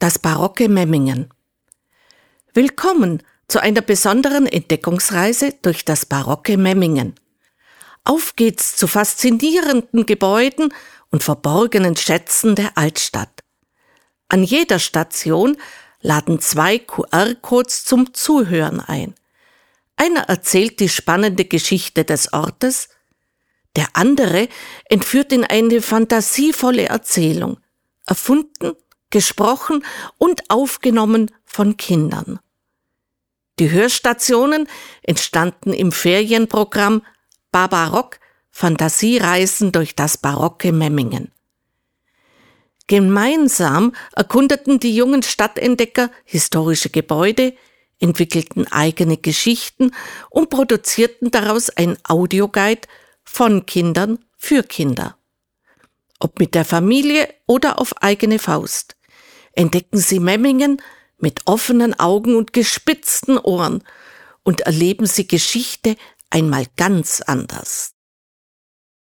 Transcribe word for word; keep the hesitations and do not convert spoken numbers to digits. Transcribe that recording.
Das barocke Memmingen. Willkommen zu einer besonderen Entdeckungsreise durch das barocke Memmingen. Auf geht's zu faszinierenden Gebäuden und verborgenen Schätzen der Altstadt. An jeder Station laden zwei Q R-Codes zum Zuhören ein. Einer erzählt die spannende Geschichte des Ortes, der andere entführt in eine fantasievolle Erzählung, erfunden, gesprochen und aufgenommen von Kindern. Die Hörstationen entstanden im Ferienprogramm Barbarock – Fantasiereisen durch das barocke Memmingen. Gemeinsam erkundeten die jungen Stadtentdecker historische Gebäude, entwickelten eigene Geschichten und produzierten daraus ein Audioguide von Kindern für Kinder. Ob mit der Familie oder auf eigene Faust. Entdecken Sie Memmingen mit offenen Augen und gespitzten Ohren und erleben Sie Geschichte einmal ganz anders.